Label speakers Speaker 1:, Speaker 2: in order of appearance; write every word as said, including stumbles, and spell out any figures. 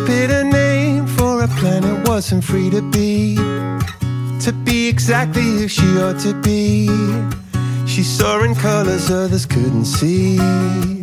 Speaker 1: Picked a name for a planet wasn't free to be, to be exactly who she ought to be. She saw in colors others couldn't see.